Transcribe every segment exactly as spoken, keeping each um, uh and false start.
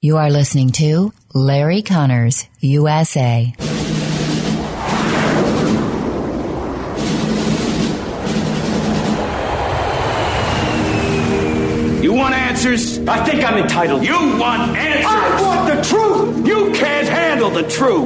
You are listening to Larry Connors, U S A. You want answers? I think I'm entitled. You want answers? I want the truth! You can't handle the truth!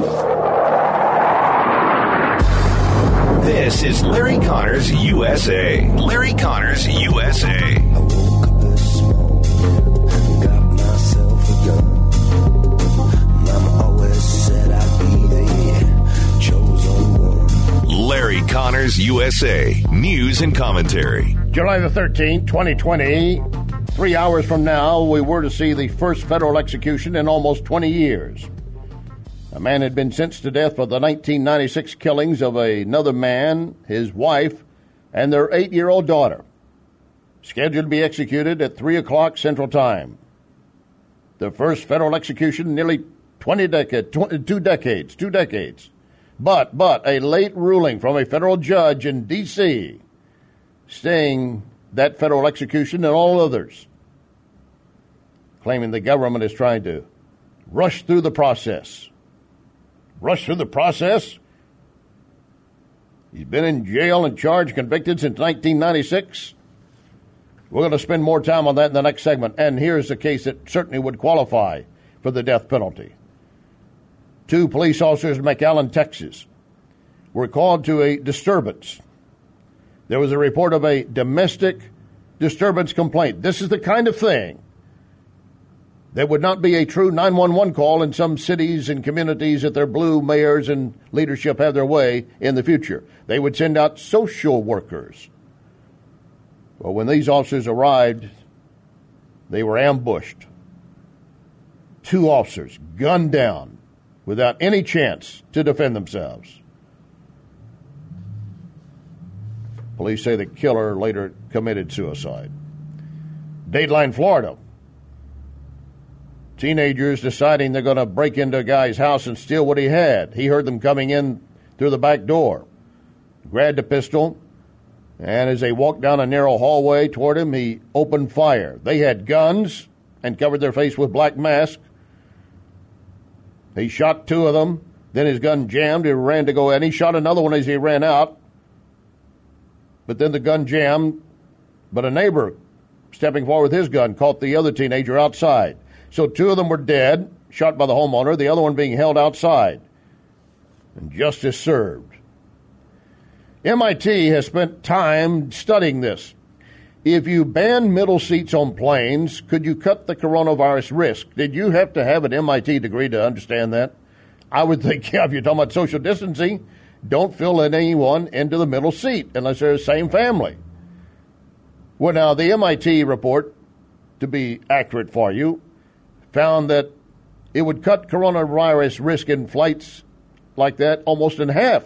This is Larry Connors, U S A. Larry Connors, U S A. I woke up this morning, got myself a gun. Mama always said I'd be the chosen one. Larry Connors, U S A. News and commentary. July the thirteenth, twenty twenty. Three hours from now, we were to see the first federal execution in almost twenty years. A man had been sentenced to death for the nineteen ninety-six killings of another man, his wife, and their eight-year-old daughter. Scheduled to be executed at three o'clock Central Time. The first federal execution in nearly twenty decades, two decades, two decades. But, but, a late ruling from a federal judge in D C staying that federal execution and all others, claiming the government is trying to rush through the process. Rush through the process? He's been in jail and charged, convicted since nineteen ninety-six. We're going to spend more time on that in the next segment. And here's a case that certainly would qualify for the death penalty. Two police officers in McAllen, Texas, were called to a disturbance. There was a report of a domestic disturbance complaint. This is the kind of thing that would not be a true nine one one call in some cities and communities that their blue mayors and leadership have their way in the future. They would send out social workers. Well, when these officers arrived, they were ambushed. Two officers gunned down without any chance to defend themselves. Police say the killer later committed suicide. Dateline, Florida. Teenagers deciding they're going to break into a guy's house and steal what he had. He heard them coming in through the back door. Grabbed a pistol, and as they walked down a narrow hallway toward him, he opened fire. They had guns and covered their face with black masks. He shot two of them. Then his gun jammed. He ran to go in. He shot another one as he ran out. But then the gun jammed, but a neighbor stepping forward with his gun caught the other teenager outside. So two of them were dead, shot by the homeowner, the other one being held outside. And justice served. M I T has spent time studying this. If you ban middle seats on planes, could you cut the coronavirus risk? Did you have to have an M I T degree to understand that? I would think, yeah, if you're talking about social distancing, don't fill anyone into the middle seat unless they're the same family. Well, now, the M I T report, to be accurate for you, found that it would cut coronavirus risk in flights like that almost in half.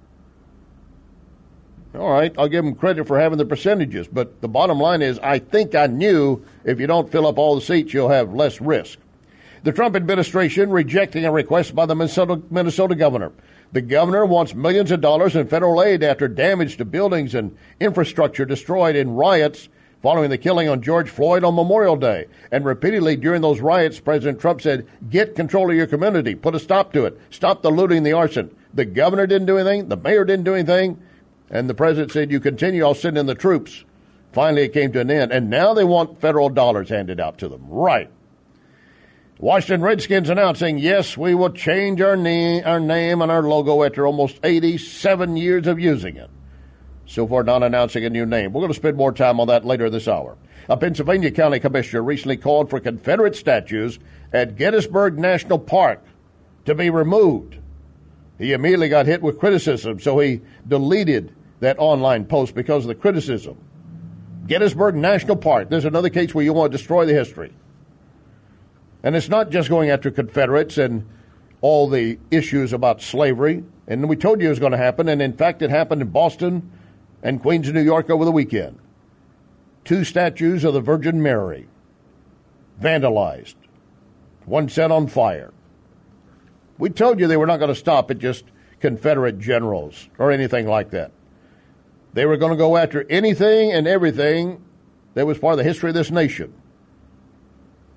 All right, I'll give them credit for having the percentages, but the bottom line is I think I knew if you don't fill up all the seats, you'll have less risk. The Trump administration rejecting a request by the Minnesota, Minnesota governor. The governor wants millions of dollars in federal aid after damage to buildings and infrastructure destroyed in riots following the killing on George Floyd on Memorial Day. And repeatedly during those riots, President Trump said, get control of your community, put a stop to it, stop the looting, the arson. The governor didn't do anything, the mayor didn't do anything, and the president said, you continue, I'll send in the troops. Finally, it came to an end, and now they want federal dollars handed out to them. Right. Washington Redskins announcing, yes, we will change our, name, our name and our logo after almost eighty-seven years of using it. So far, not announcing a new name. We're going to spend more time on that later this hour. A Pennsylvania county commissioner recently called for Confederate statues at Gettysburg National Park to be removed. He immediately got hit with criticism, so he deleted that online post because of the criticism. Gettysburg National Park, there's another case where you want to destroy the history. And it's not just going after Confederates and all the issues about slavery. And we told you it was going to happen, and in fact it happened in Boston and Queens, New York over the weekend. Two statues of the Virgin Mary vandalized. One set on fire. We told you they were not going to stop at just Confederate generals or anything like that. They were going to go after anything and everything that was part of the history of this nation.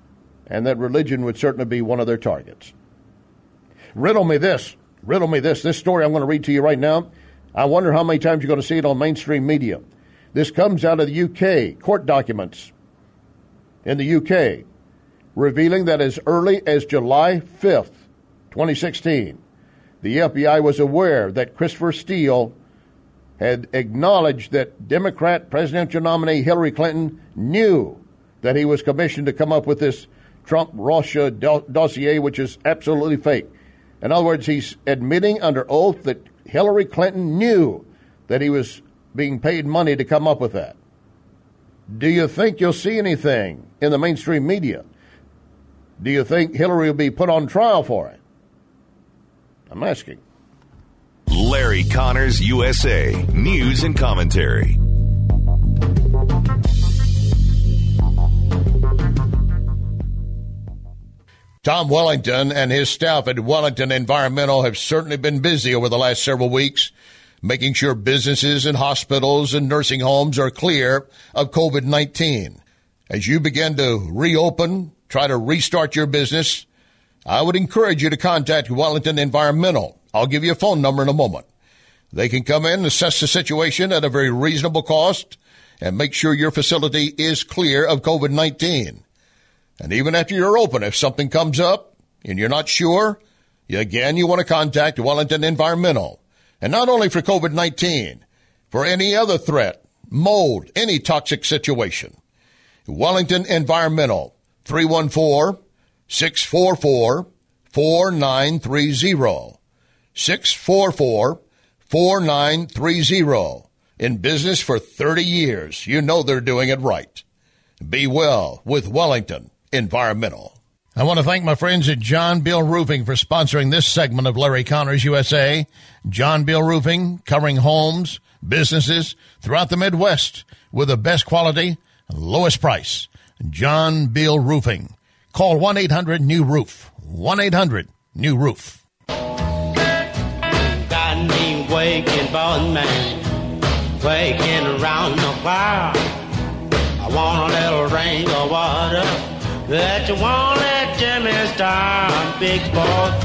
and that religion would certainly be one of their targets. Riddle me this. Riddle me this. This story I'm going to read to you right now, I wonder how many times you're going to see it on mainstream media. This comes out of the U K, court documents in the U K, revealing that as early as July fifth, twenty sixteen, the F B I was aware that Christopher Steele had acknowledged that Democrat presidential nominee Hillary Clinton knew that he was commissioned to come up with this Trump-Russia do- dossier, which is absolutely fake. In other words, he's admitting under oath that Hillary Clinton knew that he was being paid money to come up with that. Do you think you'll see anything in the mainstream media? Do you think Hillary will be put on trial for it? I'm asking. Larry Connors, U S A. News and commentary. Tom Wellington and his staff at Wellington Environmental have certainly been busy over the last several weeks, making sure businesses and hospitals and nursing homes are clear of COVID nineteen. As you begin to reopen, try to restart your business, I would encourage you to contact Wellington Environmental. I'll give you a phone number in a moment. They can come in, assess the situation at a very reasonable cost, and make sure your facility is clear of COVID nineteen. And even after you're open, if something comes up and you're not sure, again, you want to contact Wellington Environmental. And not only for COVID nineteen, for any other threat, mold, any toxic situation. Wellington Environmental, three one four, six four four, four nine three zero. six four four, four nine three zero. In business for thirty years. You know they're doing it right. Be well with Wellington Environmental. I want to thank my friends at John Bill Roofing for sponsoring this segment of Larry Connors U S A. John Bill Roofing, covering homes, businesses throughout the Midwest with the best quality and lowest price. John Bill Roofing. Call one eight hundred new roof. one eight hundred new roof. Got me waking, boss man, waking around the fire. I want a little rain or water that you won't let Jimmy start, big boss.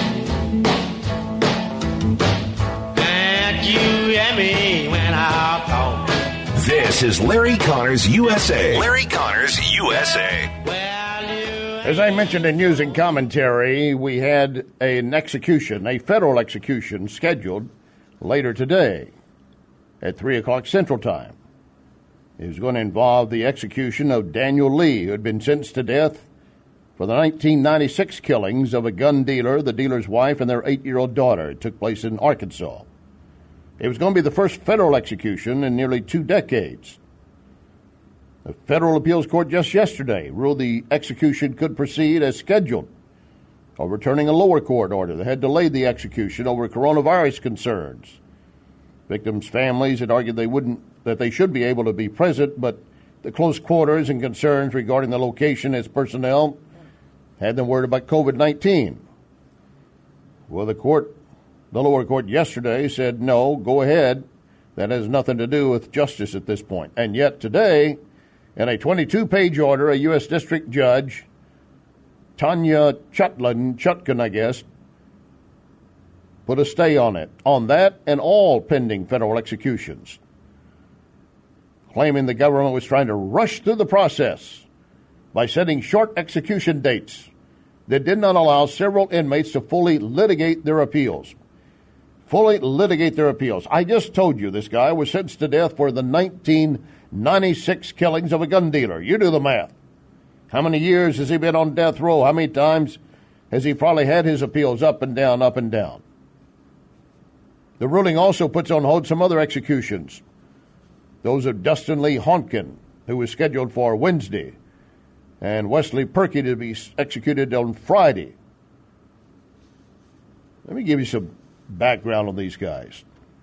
And you and me when I call. This is Larry Connors, U S A. Larry Connors, U S A. Well, you As I mentioned in news and commentary, we had an execution, a federal execution, scheduled later today at three o'clock Central Time. It was going to involve the execution of Daniel Lee, who had been sentenced to death for the nineteen ninety-six killings of a gun dealer, the dealer's wife, and their eight-year-old daughter. It took place in Arkansas. It was going to be the first federal execution in nearly two decades. The Federal Appeals Court just yesterday ruled the execution could proceed as scheduled, overturning a lower court order that had delayed the execution over coronavirus concerns. Victims' families had argued they wouldn't, that they should be able to be present, but the close quarters and concerns regarding the location as personnel had them worried about COVID nineteen. Well, the court, the lower court yesterday said, no, go ahead. That has nothing to do with justice at this point. And yet today, in a twenty-two page order, a U S District Judge, Tanya Chutkan, Chutkan, I guess, put a stay on it, on that and all pending federal executions, claiming the government was trying to rush through the process by setting short execution dates that did not allow several inmates to fully litigate their appeals. Fully litigate their appeals. I just told you this guy was sentenced to death for the nineteen ninety-six killings of a gun dealer. You do the math. How many years has he been on death row? How many times has he probably had his appeals up and down, up and down? The ruling also puts on hold some other executions. Those of Dustin Lee Honkin, who was scheduled for Wednesday, and Wesley Perky to be executed on Friday. Let me give you some background on these guys.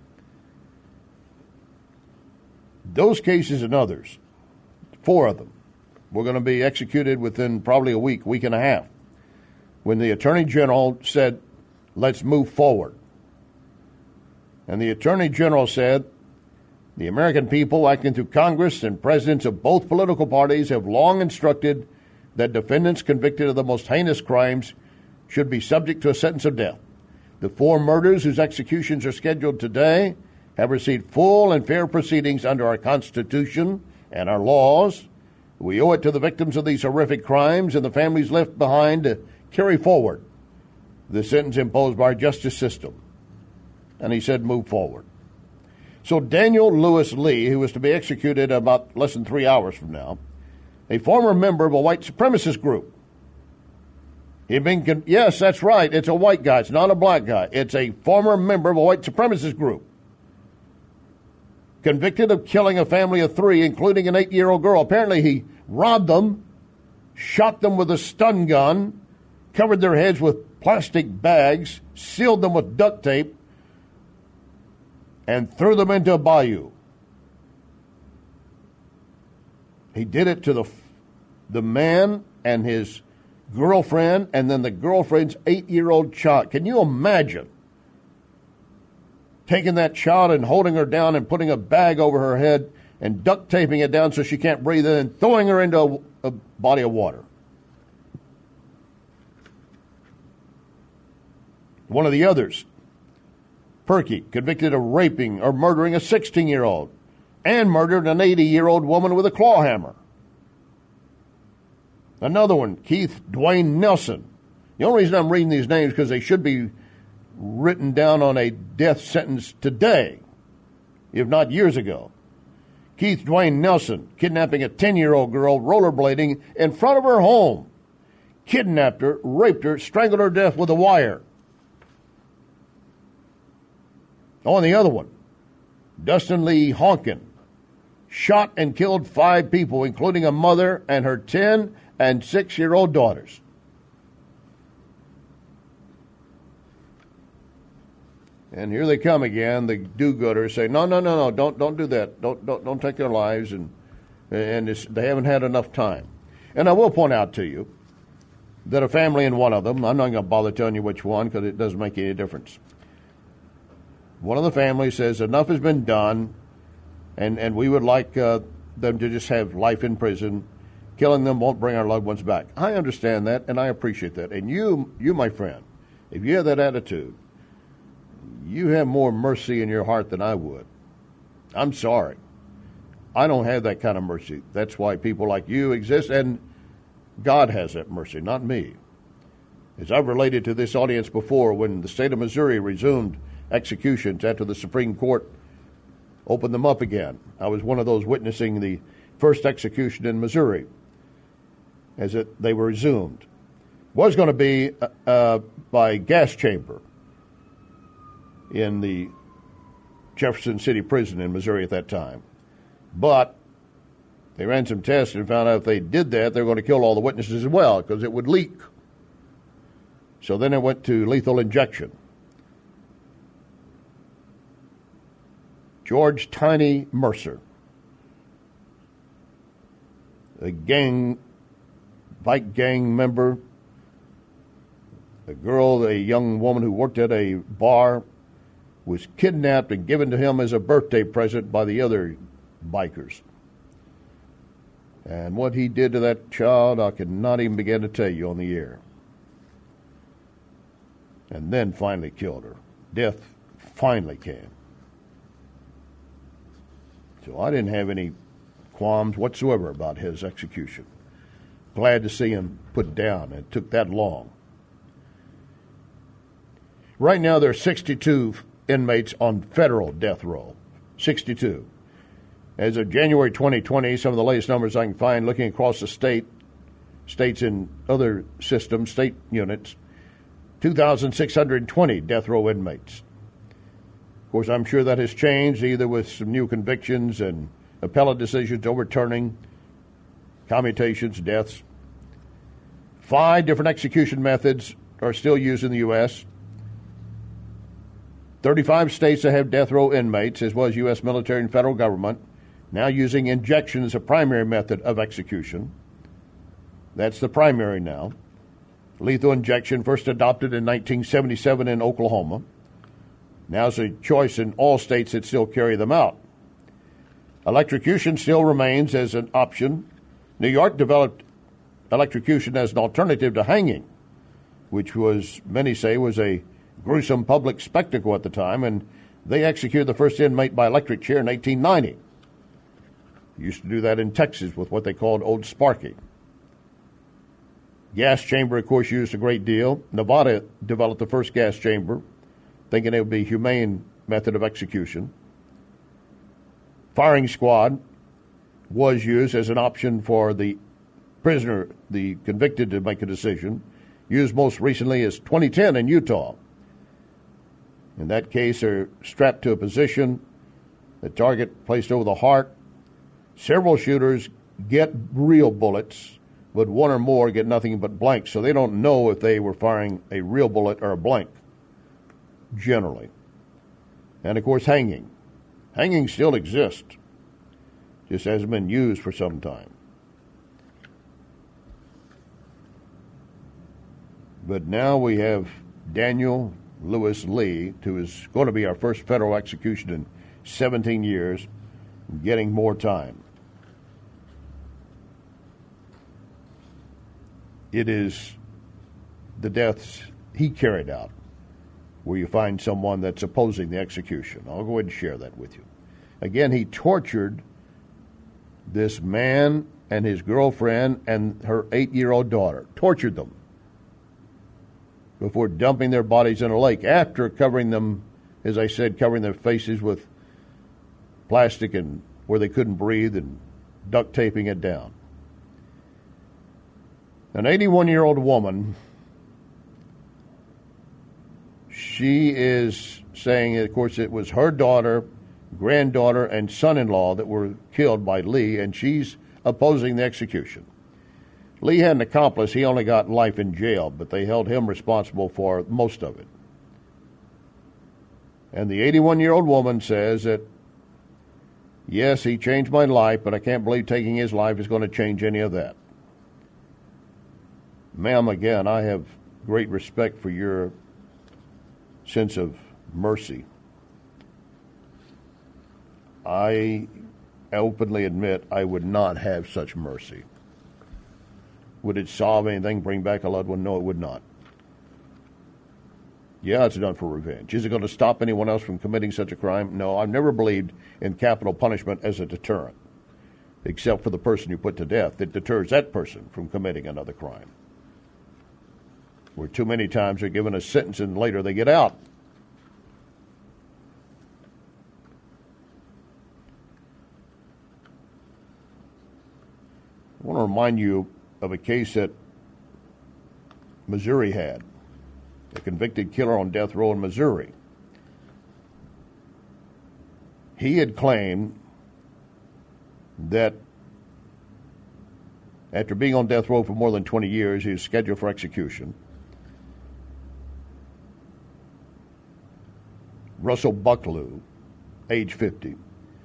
Those cases and others, four of them, were going to be executed within probably a week, week and a half, when the Attorney General said, let's move forward. And the Attorney General said, the American people, acting through Congress and presidents of both political parties, have long instructed that defendants convicted of the most heinous crimes should be subject to a sentence of death. The four murders whose executions are scheduled today have received full and fair proceedings under our Constitution and our laws. We owe it to the victims of these horrific crimes and the families left behind to carry forward the sentence imposed by our justice system. And he said, move forward. So Daniel Lewis Lee, who was to be executed about less than three hours from now, a former member of a white supremacist group. He'd been con- yes, that's right. It's a white guy. It's not a black guy. It's a former member of a white supremacist group. Convicted of killing a family of three, including an eight-year-old girl. Apparently he robbed them, shot them with a stun gun, covered their heads with plastic bags, sealed them with duct tape, and threw them into a bayou. He did it to the the man and his girlfriend, and then the girlfriend's eight-year-old child. Can you imagine taking that child and holding her down and putting a bag over her head and duct taping it down so she can't breathe in and throwing her into a, a body of water? One of the others, Perky, convicted of raping or murdering a sixteen-year-old and murdered an eighty-year-old woman with a claw hammer. Another one, Keith Dwayne Nelson. The only reason I'm reading these names is because they should be written down on a death sentence today, if not years ago. Keith Dwayne Nelson, kidnapping a ten-year-old girl rollerblading in front of her home. Kidnapped her, raped her, strangled her to death with a wire. Oh, and the other one, Dustin Lee Honkin, shot and killed five people, including a mother and her ten and six-year-old daughters. And here they come again, the do-gooders say, no, no, no, no, don't don't do that. Don't don't don't take their lives, and and it's, they haven't had enough time. And I will point out to you that a family in one of them, I'm not going to bother telling you which one because it doesn't make any difference. One of the families says enough has been done, and, and we would like uh, them to just have life in prison. Killing them won't bring our loved ones back. I understand that, and I appreciate that. And you, you, my friend, if you have that attitude, you have more mercy in your heart than I would. I'm sorry. I don't have that kind of mercy. That's why people like you exist, and God has that mercy, not me. As I've related to this audience before, when the state of Missouri resumed executions after the Supreme Court opened them up again, I was one of those witnessing the first execution in Missouri as it, they were resumed. It was going to be uh, uh, by gas chamber in the Jefferson City Prison in Missouri at that time. But they ran some tests and found out if they did that, they were going to kill all the witnesses as well because it would leak. So then it went to lethal injection. George Tiny Mercer, a gang, bike gang member, a girl, a young woman who worked at a bar, was kidnapped and given to him as a birthday present by the other bikers. And what he did to that child, I could not even begin to tell you on the air. And then finally killed her. Death finally came. So I didn't have any qualms whatsoever about his execution. Glad to see him put down. It took that long. Right now there are sixty-two inmates on federal death row. sixty-two. As of January twenty twenty, some of the latest numbers I can find looking across the state, states in other systems, state units, two thousand six hundred twenty death row inmates. Of course, I'm sure that has changed, either with some new convictions and appellate decisions overturning commutations, deaths. Five different execution methods are still used in the U S thirty-five states that have death row inmates, as well as U S military and federal government, now using injection as a primary method of execution. That's the primary now. Lethal injection first adopted in nineteen seventy-seven in Oklahoma. Now it's a choice in all states that still carry them out. Electrocution still remains as an option. New York developed electrocution as an alternative to hanging, which was, many say, was a gruesome public spectacle at the time, and they executed the first inmate by electric chair in eighteen ninety. Used to do that in Texas with what they called Old Sparky. Gas chamber, of course, used a great deal. Nevada developed the first gas chamber, thinking it would be a humane method of execution. Firing squad was used as an option for the prisoner, the convicted, to make a decision. Used most recently as twenty ten in Utah. In that case, they're strapped to a position, the target placed over the heart. Several shooters get real bullets, but one or more get nothing but blanks, so they don't know if they were firing a real bullet or a blank, generally. And, of course, hanging. Hanging still exists, just hasn't been used for some time. But now we have Daniel Lewis Lee, who is going to be our first federal execution in seventeen years, getting more time. It is the deaths he carried out where you find someone that's opposing the execution. I'll go ahead and share that with you. Again, he tortured this man and his girlfriend and her eight-year-old daughter. Tortured them before dumping their bodies in a lake, after covering them, as I said, covering their faces with plastic and where they couldn't breathe and duct taping it down. An eighty-one-year-old woman, she is saying, of course, it was her daughter, granddaughter, and son-in-law that were killed by Lee, and she's opposing the execution. Lee had an accomplice. He only got life in jail, but they held him responsible for most of it. And the eighty-one-year-old woman says that, yes, he changed my life, but I can't believe taking his life is going to change any of that. Ma'am, again, I have great respect for your sense of mercy. I openly admit I would not have such mercy. Would it solve anything, bring back a loved one? No, it would not. Yeah, it's done for revenge. Is it going to stop anyone else from committing such a crime? No, I've never believed in capital punishment as a deterrent, except for the person you put to death. It deters that person from committing another crime. Where too many times they're given a sentence and later they get out. I want to remind you of a case that Missouri had. A convicted killer on death row in Missouri. He had claimed that after being on death row for more than twenty years, he was scheduled for execution. Russell Bucklew, age fifty.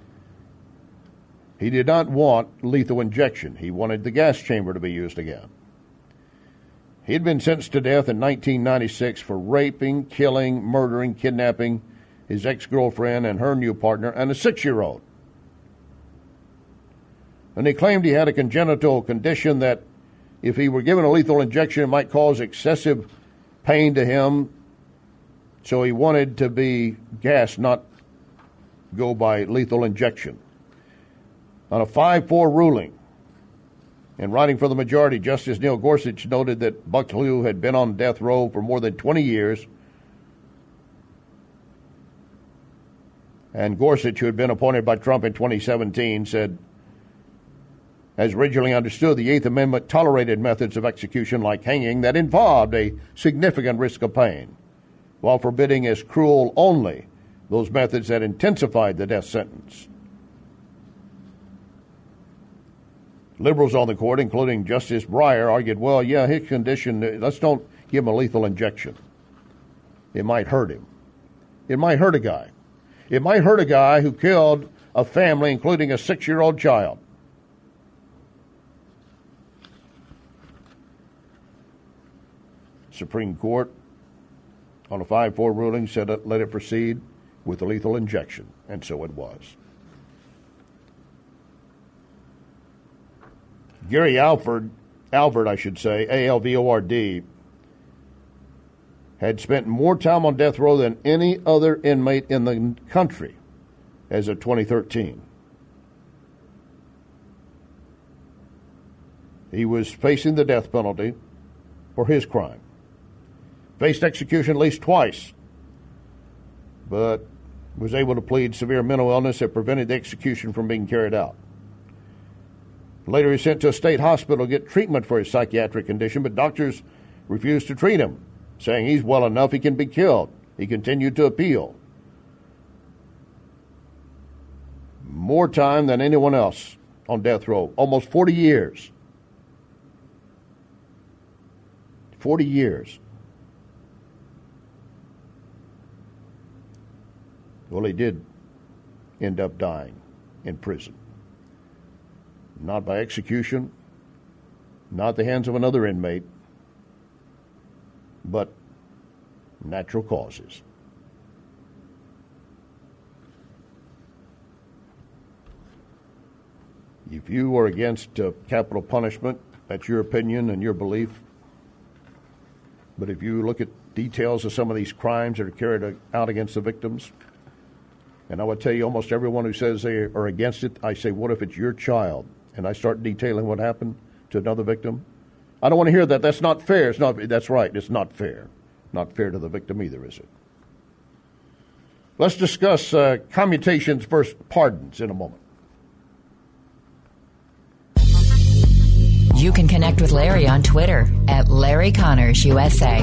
He did not want lethal injection. He wanted the gas chamber to be used again. He had been sentenced to death in nineteen ninety-six for raping, killing, murdering, kidnapping his ex-girlfriend and her new partner and a six-year-old. And he claimed he had a congenital condition that if he were given a lethal injection, it might cause excessive pain to him. So he wanted to be gassed, not go by lethal injection. On a five four ruling, in writing for the majority, Justice Neil Gorsuch noted that Bucklew had been on death row for more than twenty years. And Gorsuch, who had been appointed by Trump in twenty seventeen, said, as originally understood, the Eighth Amendment tolerated methods of execution like hanging that involved a significant risk of pain, while forbidding as cruel only those methods that intensified the death sentence. Liberals on the court, including Justice Breyer, argued, well, yeah, his condition, let's don't give him a lethal injection. It might hurt him. It might hurt a guy. It might hurt a guy who killed a family, including a six-year-old child. Supreme Court, on a five four ruling, said it, let it proceed with a lethal injection, and so it was. Gary Alford Alvord, I should say, A L V O R D, had spent more time on death row than any other inmate in the country as of twenty thirteen. He was facing the death penalty for his crime. Faced execution at least twice, but was able to plead severe mental illness that prevented the execution from being carried out. Later, he was sent to a state hospital to get treatment for his psychiatric condition, but doctors refused to treat him, saying he's well enough he can be killed. He continued to appeal. More time than anyone else on death row, almost forty years. forty years. Well, he did end up dying in prison. Not by execution, not at the hands of another inmate, but natural causes. If you are against uh, capital punishment, that's your opinion and your belief. But if you look at details of some of these crimes that are carried out against the victims, and I would tell you almost everyone who says they are against it, I say, what if it's your child? And I start detailing what happened to another victim. I don't want to hear that. That's not fair. It's not. That's right. It's not fair. Not fair to the victim either, is it? Let's discuss uh, commutations versus pardons in a moment. You can connect with Larry on Twitter at Larry Connors U S A.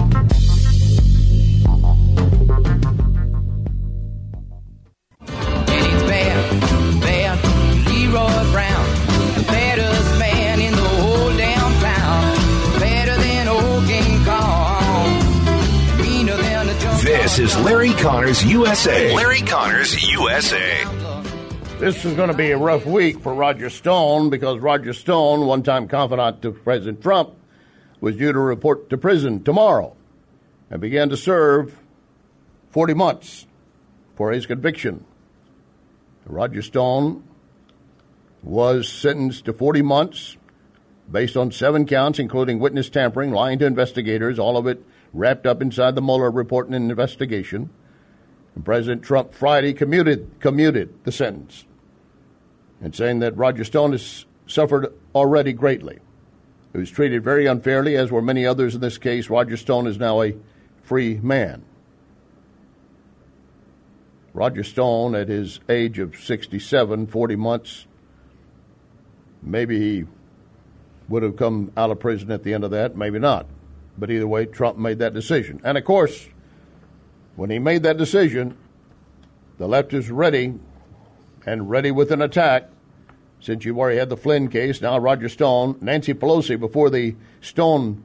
Leroy Brown, the baddest man in the whole damn town. Better than old King Kong. Meaner than a jump. This is Larry Connors U S A. Larry Connors U S A. This is going to be a rough week for Roger Stone because Roger Stone, one-time confidant to President Trump, was due to report to prison tomorrow and began to serve forty months for his conviction. Roger Stone was sentenced to forty months based on seven counts, including witness tampering, lying to investigators, all of it wrapped up inside the Mueller report and investigation. And President Trump Friday commuted, commuted the sentence and saying that Roger Stone has suffered already greatly. He was treated very unfairly, as were many others in this case. Roger Stone is now a free man. Roger Stone, at his age of sixty-seven, forty months, maybe he would have come out of prison at the end of that, maybe not. But either way, Trump made that decision. And, of course, when he made that decision, the left is ready and ready with an attack. Since you've already had the Flynn case, now Roger Stone, Nancy Pelosi, before the Stone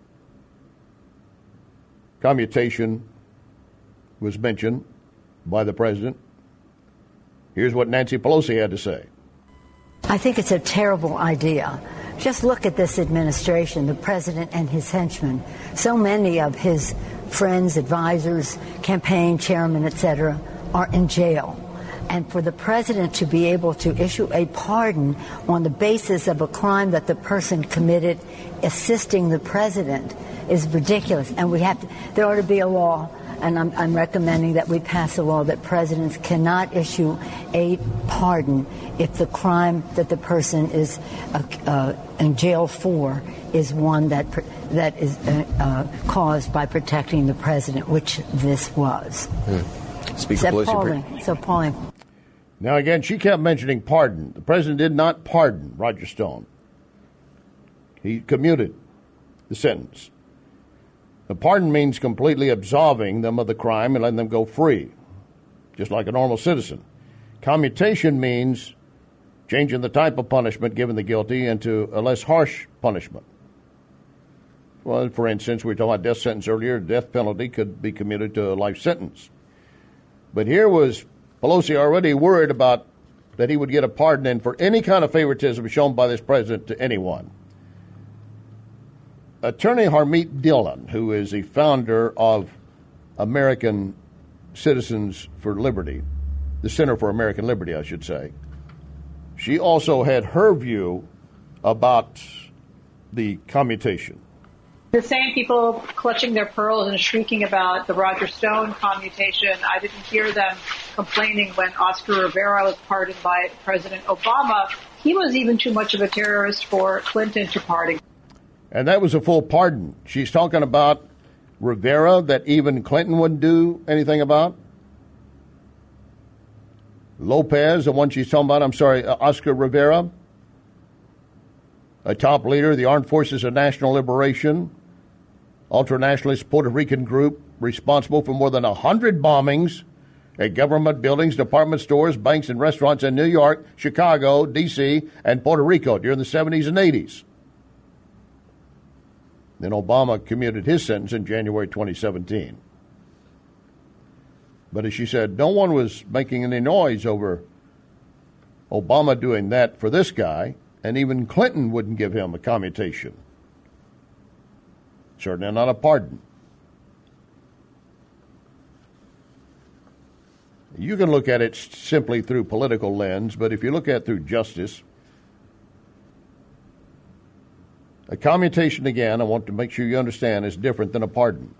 commutation was mentioned by the president. Here's what Nancy Pelosi had to say. I think it's a terrible idea. Just look at this administration, the president and his henchmen. So many of his friends, advisors, campaign chairmen, et cetera, are in jail. And for the president to be able to issue a pardon on the basis of a crime that the person committed assisting the president is ridiculous. And we have to, there ought to be a law, and I'm, I'm recommending that we pass a law that presidents cannot issue a pardon if the crime that the person is uh, uh, in jail for is one that that is uh, uh, caused by protecting the president, which this was. Hmm. Speaker So Pelosi. appalling. So appalling. Now, again, she kept mentioning pardon. The president did not pardon Roger Stone. He commuted the sentence. The pardon means completely absolving them of the crime and letting them go free, just like a normal citizen. Commutation means changing the type of punishment given the guilty into a less harsh punishment. Well, for instance, we were talking about death sentence earlier. Death penalty could be commuted to a life sentence. But here was Pelosi already worried about that he would get a pardon and for any kind of favoritism shown by this president to anyone. Attorney Harmeet Dillon, who is the founder of American Citizens for Liberty, the Center for American Liberty, I should say, she also had her view about the commutation. The same people clutching their pearls and shrieking about the Roger Stone commutation, I didn't hear them complaining when Oscar Rivera was pardoned by President Obama. He was even too much of a terrorist for Clinton to pardon. And that was a full pardon. She's talking about Rivera that even Clinton wouldn't do anything about. Lopez, the one she's talking about, I'm sorry, uh, Oscar Rivera, a top leader of the Armed Forces of National Liberation, ultranationalist Puerto Rican group responsible for more than one hundred bombings at government buildings, department stores, banks, and restaurants in New York, Chicago, D C, and Puerto Rico during the seventies and eighties. Then Obama commuted his sentence in January twenty seventeen. But as she said, no one was making any noise over Obama doing that for this guy, and even Clinton wouldn't give him a commutation. Certainly not a pardon. You can look at it simply through political lens, but if you look at it through justice, a commutation, again, I want to make sure you understand, is different than a pardon.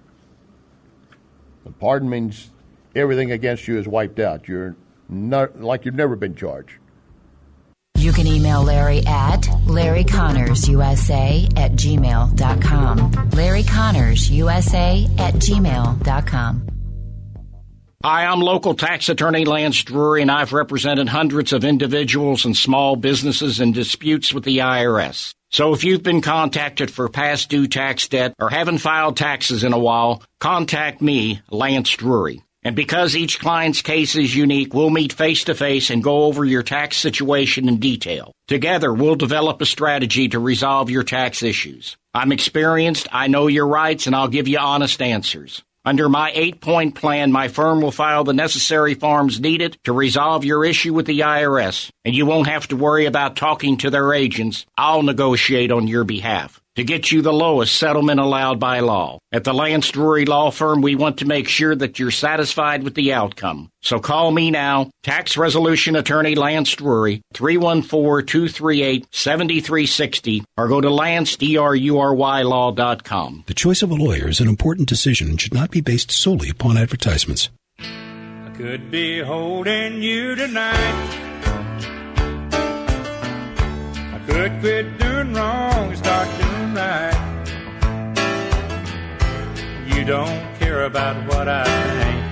A pardon means everything against you is wiped out. You're not, like you've never been charged. You can email Larry at Larry Connors U S A at gmail dot com. Larry Connors U S A at gmail dot com. Hi, I'm local tax attorney Lance Drury, and I've represented hundreds of individuals and small businesses in disputes with the I R S. So if you've been contacted for past due tax debt or haven't filed taxes in a while, contact me, Lance Drury. And because each client's case is unique, we'll meet face-to-face and go over your tax situation in detail. Together, we'll develop a strategy to resolve your tax issues. I'm experienced, I know your rights, and I'll give you honest answers. Under my eight-point plan, my firm will file the necessary forms needed to resolve your issue with the I R S, and you won't have to worry about talking to their agents. I'll negotiate on your behalf to get you the lowest settlement allowed by law. At the Lance Drury Law Firm, we want to make sure that you're satisfied with the outcome. So call me now, Tax Resolution Attorney Lance Drury, three one four, two three eight, seven three six zero, or go to lance drury law dot com. The choice of a lawyer is an important decision and should not be based solely upon advertisements. I could be holding you tonight. I could quit doing wrong and start doing right. You don't care about what I think.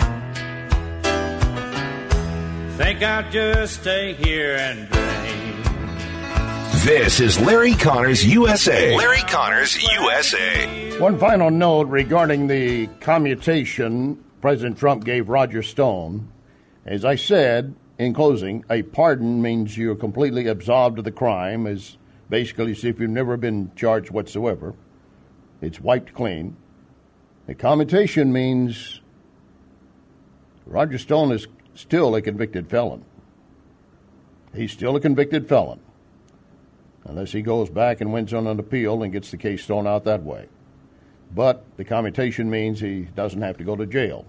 Think I'll just stay here and drink. This is Larry Connors U S A. Larry Connors U S A. One final note regarding the commutation President Trump gave Roger Stone. As I said in closing, a pardon means you're completely absolved of the crime, as basically as if you've never been charged whatsoever. It's wiped clean. A commutation means Roger Stone is still a convicted felon. He's still a convicted felon, unless he goes back and wins on an appeal and gets the case thrown out that way. But the commutation means he doesn't have to go to jail.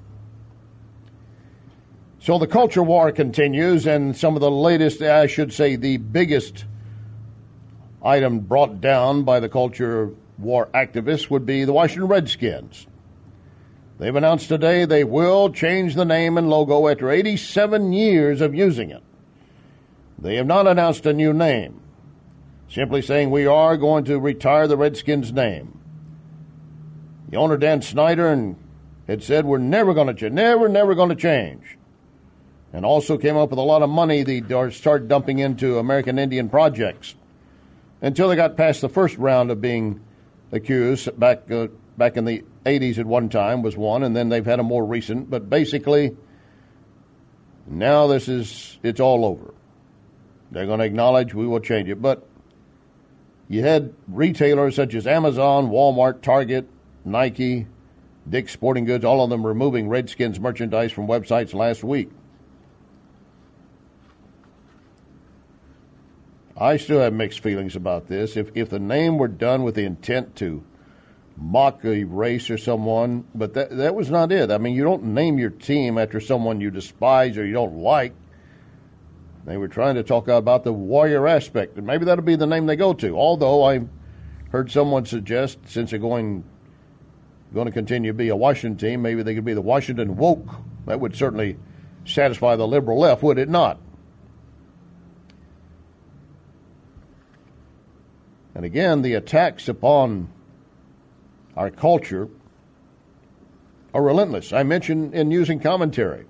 So the culture war continues, and some of the latest, I should say the biggest item brought down by the culture war activists would be the Washington Redskins. They've announced today they will change the name and logo after eighty-seven years of using it. They have not announced a new name, simply saying we are going to retire the Redskins name. The owner, Dan Snyder, and had said we're never going to change, never, never going to change. And also came up with a lot of money they started dumping into American Indian projects until they got past the first round of being accused. Back uh, back in the eighties at one time was one, and then they've had a more recent. But basically, now this is, it's all over. They're going to acknowledge we will change it. But you had retailers such as Amazon, Walmart, Target, Nike, Dick's Sporting Goods, all of them removing Redskins merchandise from websites last week. I still have mixed feelings about this. If if the name were done with the intent to mock a race or someone, but that that was not it. I mean, you don't name your team after someone you despise or you don't like. They were trying to talk about the warrior aspect, and maybe that'll be the name they go to. Although I'm Heard someone suggest, since they're going going to continue to be a Washington team, maybe they could be the Washington woke. That would certainly satisfy the liberal left, would it not? And again, the attacks upon our culture are relentless. I mentioned in using commentary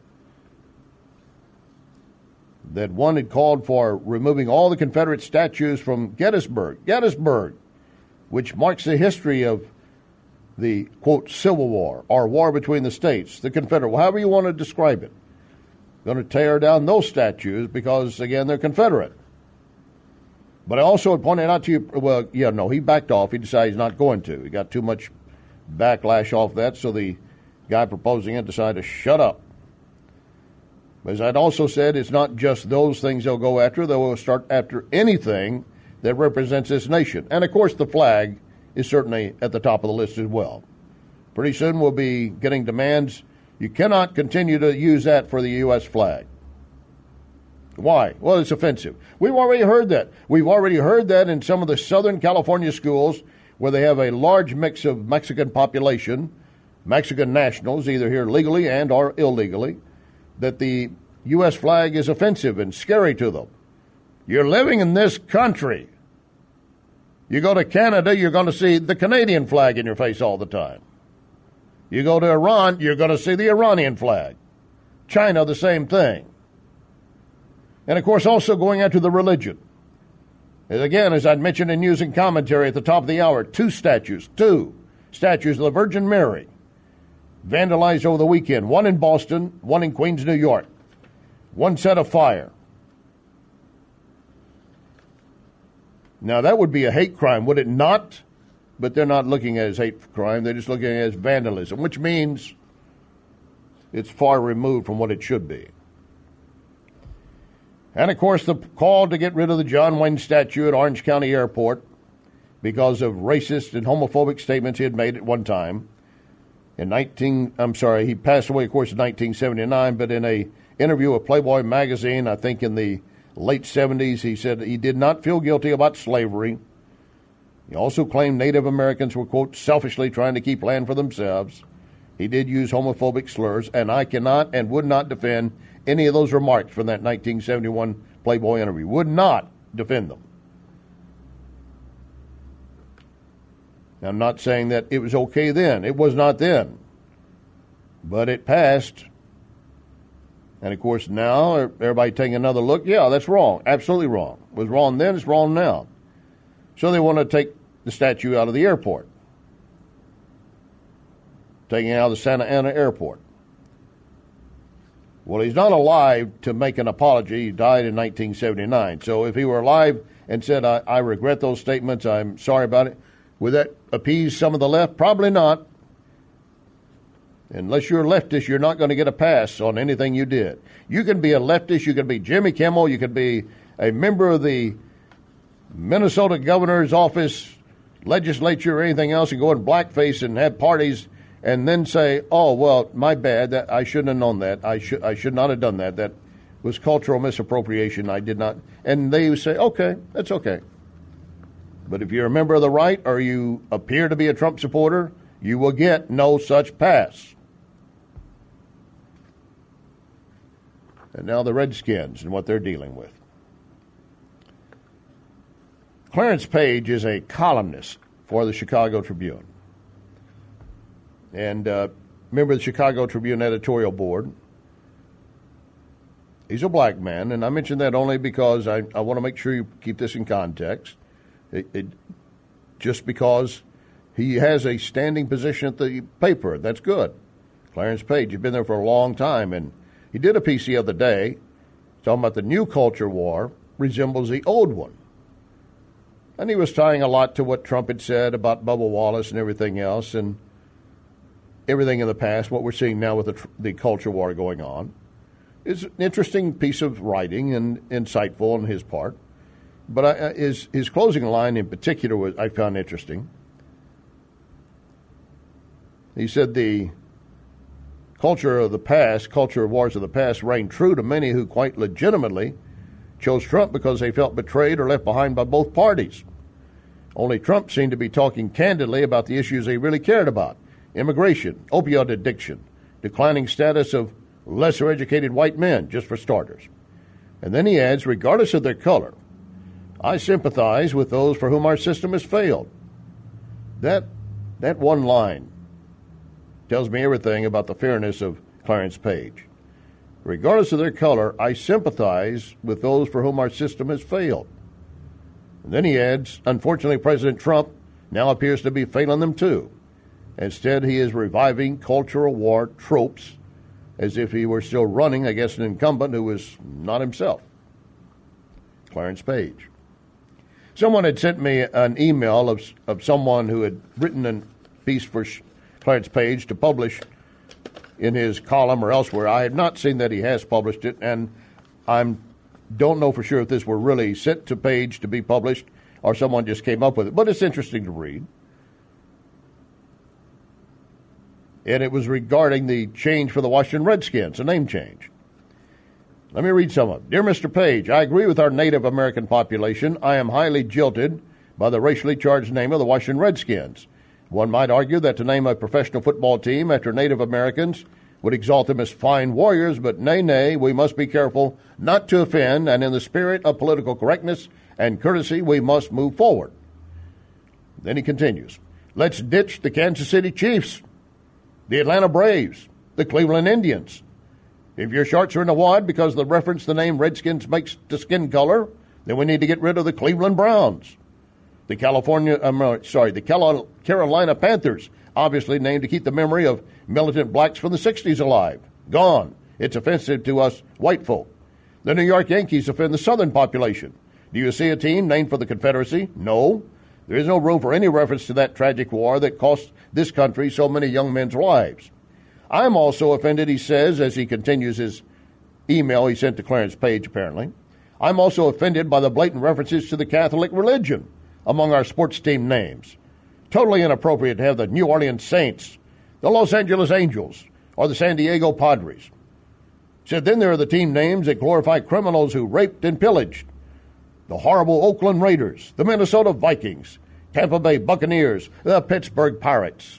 that one had called for removing all the Confederate statues from Gettysburg, Gettysburg, which marks the history of the, quote, Civil War, or war between the states, the Confederate, however you want to describe it. Going to tear down those statues because, again, they're Confederate. But I also had pointed out to you, well, yeah, no, he backed off. He decided he's not going to. He got too much backlash off that, so the guy proposing it decided to shut up. As I'd also said, it's not just those things they'll go after. They will start after anything that represents this nation. And, of course, the flag is certainly at the top of the list as well. Pretty soon we'll be getting demands. You cannot continue to use that for the U S flag. Why? Well, it's offensive. We've already heard that. We've already heard that in some of the Southern California schools where they have a large mix of Mexican population, Mexican nationals, either here legally and or illegally, that the U S flag is offensive and scary to them. You're living in this country. You go to Canada, you're going to see the Canadian flag in your face all the time. You go to Iran, you're going to see the Iranian flag. China, the same thing. And, of course, also going after the religion. And again, as I'd mentioned in using commentary at the top of the hour, two statues, two statues of the Virgin Mary vandalized over the weekend. One in Boston, one in Queens, New York. One set afire. Now, that would be a hate crime, would it not? But they're not looking at it as hate crime. They're just looking at it as vandalism, which means it's far removed from what it should be. And, of course, the call to get rid of the John Wayne statue at Orange County Airport because of racist and homophobic statements he had made at one time. In nineteen, I'm sorry, he passed away, of course, in nineteen seventy-nine, but in a interview with Playboy magazine, I think in the late seventies, he said he did not feel guilty about slavery. He also claimed Native Americans were, quote, selfishly trying to keep land for themselves. He did use homophobic slurs, and I cannot and would not defend any of those remarks from that nineteen seventy-one Playboy interview. Would not defend them. I'm not saying that it was okay then. It was not then. But it passed. And, of course, now everybody taking another look. Yeah, that's wrong. Absolutely wrong. It was wrong then. It's wrong now. So they want to take the statue out of the airport. Taking it out of the Santa Ana airport. Well, he's not alive to make an apology. He died in nineteen seventy-nine. So if he were alive and said, I, I regret those statements, I'm sorry about it, would that appease some of the left? Probably not. Unless you're a leftist, you're not going to get a pass on anything you did. You can be a leftist. You can be Jimmy Kimmel. You can be a member of the Minnesota governor's office, legislature, or anything else, and go in blackface and have parties and then say, oh, well, my bad. That I shouldn't have known that. I should I should not have done that. That was cultural misappropriation. I did not. And they say, okay, that's okay. But if you're a member of the right or you appear to be a Trump supporter, you will get no such pass. And now the Redskins and what they're dealing with. Clarence Page is a columnist for the Chicago Tribune. And uh, member of the Chicago Tribune editorial board. He's a black man, and I mention that only because I, I want to make sure you keep this in context. It, it, just because he has a standing position at the paper, that's good. Clarence Page, he's been there for a long time, and he did a piece the other day talking about the new culture war resembles the old one. And he was tying a lot to what Trump had said about Bubba Wallace and everything else, and everything in the past, what we're seeing now with the, the culture war going on. It's an interesting piece of writing and insightful on his part. But I, his, his closing line in particular was I found interesting. He said the culture of the past, culture of wars of the past, reigned true to many who quite legitimately chose Trump because they felt betrayed or left behind by both parties. Only Trump seemed to be talking candidly about the issues he really cared about: immigration, opioid addiction, declining status of lesser educated white men, just for starters. And then he adds, regardless of their color, I sympathize with those for whom our system has failed. That, that one line tells me everything about the fairness of Clarence Page. Regardless of their color, I sympathize with those for whom our system has failed. And then he adds, unfortunately, President Trump now appears to be failing them too. Instead, he is reviving cultural war tropes as if he were still running against an incumbent who was not himself. Clarence Page. Someone had sent me an email of, of someone who had written a piece for Clarence Page to publish in his column or elsewhere. I have not seen that he has published it, and I don't know for sure if this were really sent to Page to be published or someone just came up with it, but it's interesting to read. And it was regarding the change for the Washington Redskins, a name change. Let me read some of it. Dear Mister Page, I agree with our Native American population. I am highly jilted by the racially charged name of the Washington Redskins. One might argue that to name a professional football team after Native Americans would exalt them as fine warriors, but nay, nay, we must be careful not to offend, and in the spirit of political correctness and courtesy, we must move forward. Then he continues, let's ditch the Kansas City Chiefs, the Atlanta Braves, the Cleveland Indians. If your shorts are in the wad because the reference the name Redskins makes to skin color, then we need to get rid of the Cleveland Browns. The California, um, sorry, the Carolina Panthers, obviously named to keep the memory of militant blacks from the sixties alive. Gone. It's offensive to us white folk. The New York Yankees offend the Southern population. Do you see a team named for the Confederacy? No. There is no room for any reference to that tragic war that cost this country so many young men's lives. I am also offended, he says, as he continues his email he sent to Clarence Page, apparently. I'm also offended by the blatant references to the Catholic religion among our sports team names. Totally inappropriate to have the New Orleans Saints, the Los Angeles Angels, or the San Diego Padres. Said then there are the team names that glorify criminals who raped and pillaged. The horrible Oakland Raiders, the Minnesota Vikings, Tampa Bay Buccaneers, the Pittsburgh Pirates.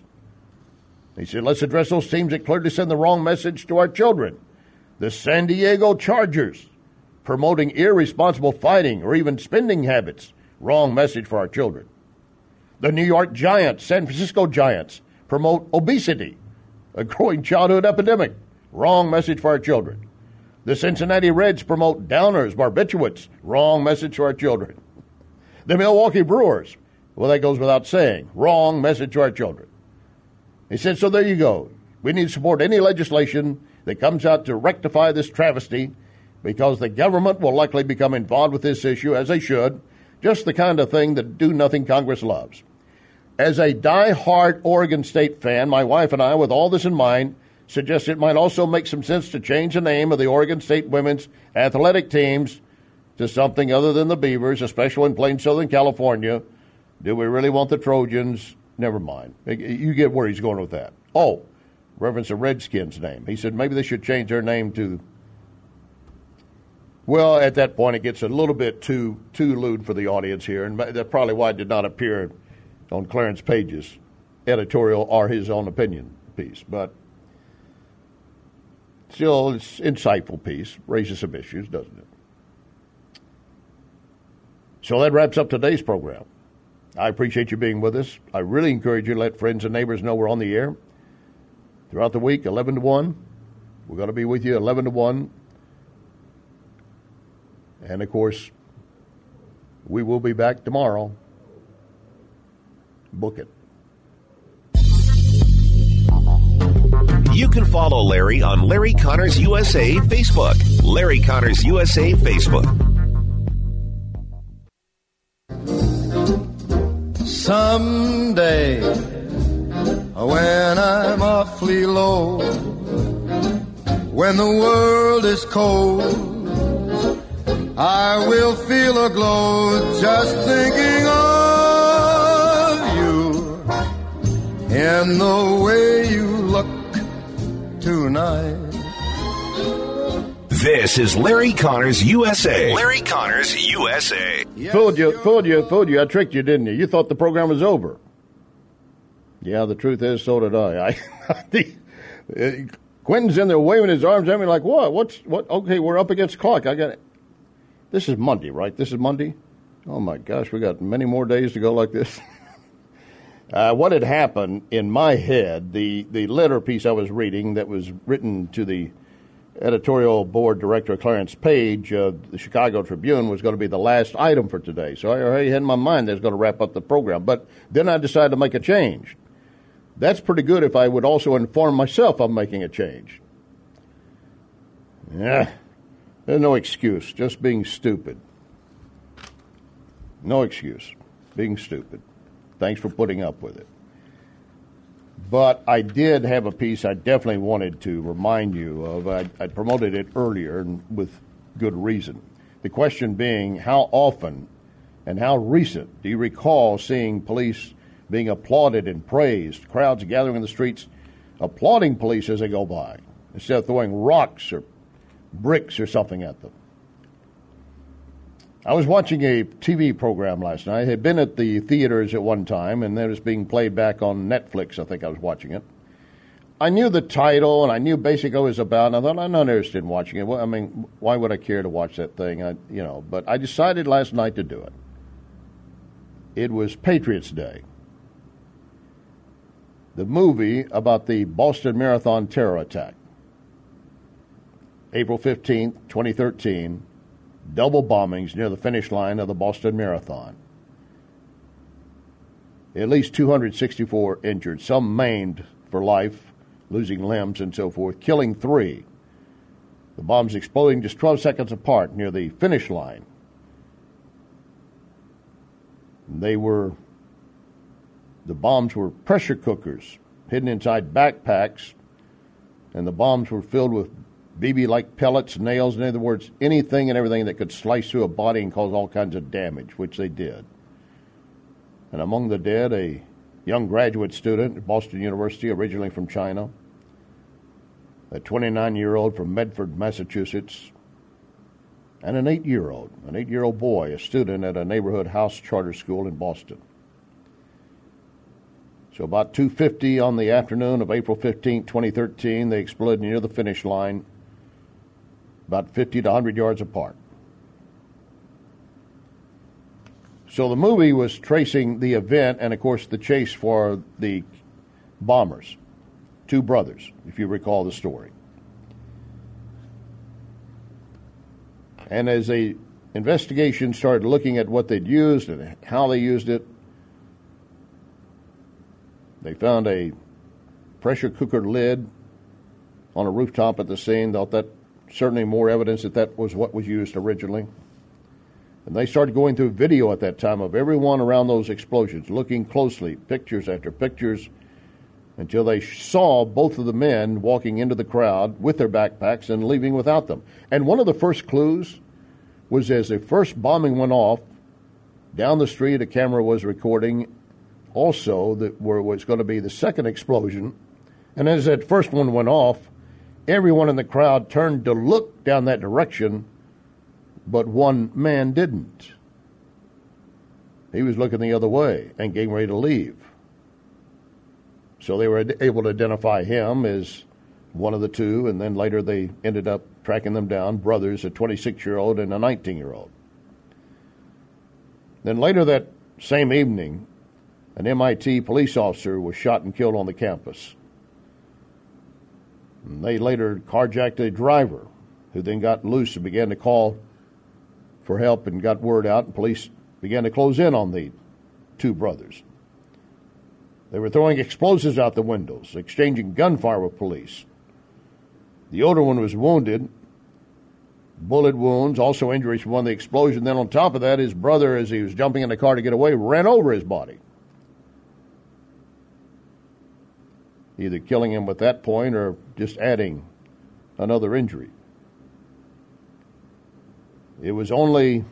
He said, let's address those teams that clearly send the wrong message to our children. The San Diego Chargers, promoting irresponsible fighting or even spending habits. Wrong message for our children. The New York Giants, San Francisco Giants, promote obesity, a growing childhood epidemic. Wrong message for our children. The Cincinnati Reds promote downers, barbiturates. Wrong message to our children. The Milwaukee Brewers, well, that goes without saying. Wrong message to our children. He said, so there you go. We need to support any legislation that comes out to rectify this travesty because the government will likely become involved with this issue, as they should, just the kind of thing that do-nothing Congress loves. As a die-hard Oregon State fan, my wife and I, with all this in mind, suggest it might also make some sense to change the name of the Oregon State women's athletic teams to something other than the Beavers, especially in plain Southern California. Do we really want the Trojans? Never mind. You get where he's going with that. Oh, reference the Redskins name. He said maybe they should change their name to, well, at that point it gets a little bit too too lewd for the audience here, and that's probably why it did not appear on Clarence Page's editorial or his own opinion piece. But still, it's an insightful piece, raises some issues, doesn't it? So that wraps up today's program. I appreciate you being with us. I really encourage you to let friends and neighbors know we're on the air. Throughout the week, eleven to one. We're going to be with you eleven to one. And, of course, we will be back tomorrow. Book it. You can follow Larry on Larry Connors U S A Facebook. Larry Connors U S A Facebook. Someday, when I'm awfully low, when the world is cold, I will feel a glow just thinking of you in the way you look tonight. This is Larry Connors U S A. Larry Connors U S A. Fooled you, fooled you, fooled you. I tricked you, didn't you? You thought the program was over. Yeah, the truth is, so did I. I the, uh, Quentin's in there waving his arms at me like, what? What's, what? Okay, we're up against the clock. I got it. This is Monday, right? This is Monday? Oh, my gosh, we got many more days to go like this. uh, what had happened in my head, the, the letter piece I was reading that was written to the editorial board director, Clarence Page, of the Chicago Tribune, was going to be the last item for today. So I already had in my mind that I was going to wrap up the program. But then I decided to make a change. That's pretty good if I would also inform myself I'm making a change. Yeah, there's no excuse, just being stupid. No excuse, being stupid. Thanks for putting up with it. But I did have a piece I definitely wanted to remind you of. I, I promoted it earlier and with good reason. The question being, how often and how recent do you recall seeing police being applauded and praised, crowds gathering in the streets applauding police as they go by, instead of throwing rocks or bricks or something at them? I was watching a T V program last night. I had been at the theaters at one time, and it was being played back on Netflix. I think I was watching it. I knew the title, and I knew basically what it was about, and I thought, I'm not interested in watching it. Well, I mean, why would I care to watch that thing? I, you know, but I decided last night to do it. It was Patriots Day. The movie about the Boston Marathon terror attack. April fifteenth, twenty thirteen, double bombings near the finish line of the Boston Marathon. At least two hundred sixty-four injured, some maimed for life, losing limbs and so forth, killing three. The bombs exploding just twelve seconds apart near the finish line. They were, the bombs were pressure cookers hidden inside backpacks, and the bombs were filled with B B-like pellets, nails, in other words, anything and everything that could slice through a body and cause all kinds of damage, which they did. And among the dead, a young graduate student at Boston University, originally from China, a twenty-nine-year-old from Medford, Massachusetts, and an eight-year-old, an eight-year-old boy, a student at a neighborhood house charter school in Boston. So about two fifty on the afternoon of April fifteenth, twenty thirteen, they exploded near the finish line, about fifty to one hundred yards apart. So the movie was tracing the event and, of course, the chase for the bombers, two brothers, if you recall the story. And as the investigation started looking at what they'd used and how they used it, they found a pressure cooker lid on a rooftop at the scene. Thought that certainly more evidence that that was what was used originally. And they started going through video at that time of everyone around those explosions, looking closely, pictures after pictures, until they saw both of the men walking into the crowd with their backpacks and leaving without them. And one of the first clues was as the first bombing went off, down the street a camera was recording also that where was going to be the second explosion. And as that first one went off, everyone in the crowd turned to look down that direction, but one man didn't. He was looking the other way and getting ready to leave. So they were able to identify him as one of the two, and then later they ended up tracking them down, brothers, a twenty-six-year-old and a nineteen-year-old. Then later that same evening, an M I T police officer was shot and killed on the campus. And they later carjacked a driver who then got loose and began to call for help and got word out, and police began to close in on the two brothers. They were throwing explosives out the windows, exchanging gunfire with police. The older one was wounded, bullet wounds, also injuries from one of the explosions. Then on top of that, his brother, as he was jumping in the car to get away, ran over his body, either killing him at that point or just adding another injury. It was only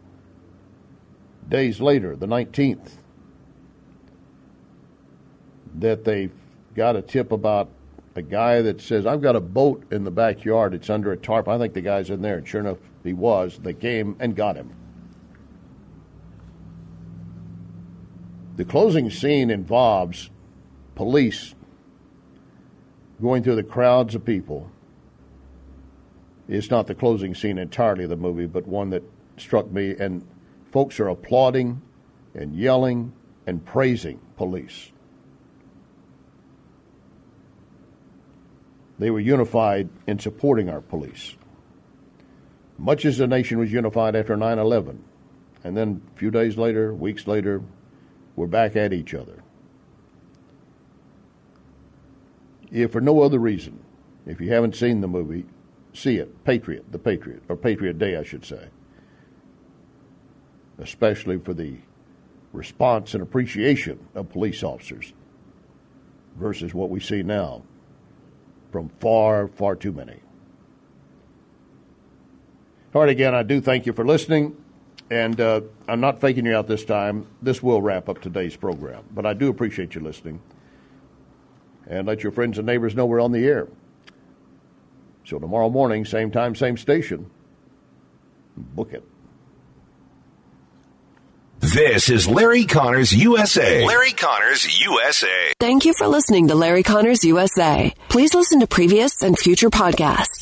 days later, the nineteenth, that they got a tip about a guy that says, I've got a boat in the backyard. It's under a tarp. I think the guy's in there. And sure enough, he was. They came and got him. The closing scene involves police going through the crowds of people. It's not the closing scene entirely of the movie, but one that struck me. And folks are applauding and yelling and praising police. They were unified in supporting our police, much as the nation was unified after nine eleven. And then a few days later, weeks later, we're back at each other. If for no other reason, if you haven't seen the movie, see it. Patriot, The Patriot, or Patriot Day, I should say. Especially for the response and appreciation of police officers versus what we see now from far, far too many. All right, again, I do thank you for listening, and uh, I'm not faking you out this time. This will wrap up today's program, but I do appreciate you listening, and let your friends and neighbors know we're on the air. So tomorrow morning, same time, same station, book it. This is Larry Connors U S A. Larry Connors U S A. Thank you for listening to Larry Connors U S A. Please listen to previous and future podcasts